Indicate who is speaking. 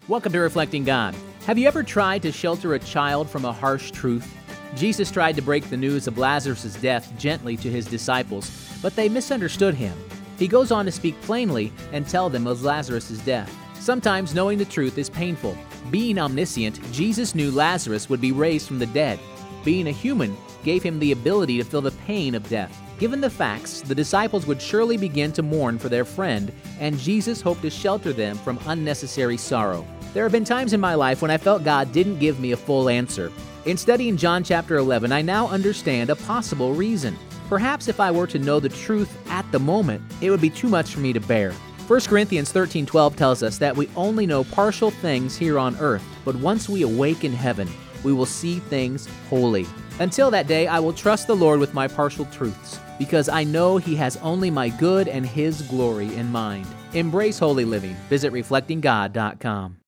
Speaker 1: Welcome to Reflecting God. Have you ever tried to shelter a child from a harsh truth? Jesus tried to break the news of Lazarus' death gently to his disciples, but they misunderstood him. He goes on to speak plainly and tell them of Lazarus' death. Sometimes knowing the truth is painful. Being omniscient, Jesus knew Lazarus would be raised from the dead. Being a human gave him the ability to feel the pain of death. Given the facts, the disciples would surely begin to mourn for their friend, and Jesus hoped to shelter them from unnecessary sorrow. There have been times in my life when I felt God didn't give me a full answer. In studying John chapter 11, I now understand a possible reason. Perhaps if I were to know the truth at the moment, it would be too much for me to bear. 1 Corinthians 13:12 tells us that we only know partial things here on earth, but once we awake in heaven, we will see things wholly. Until that day, I will trust the Lord with my partial truths, because I know He has only my good and His glory in mind. Embrace holy living. Visit reflectinggod.com.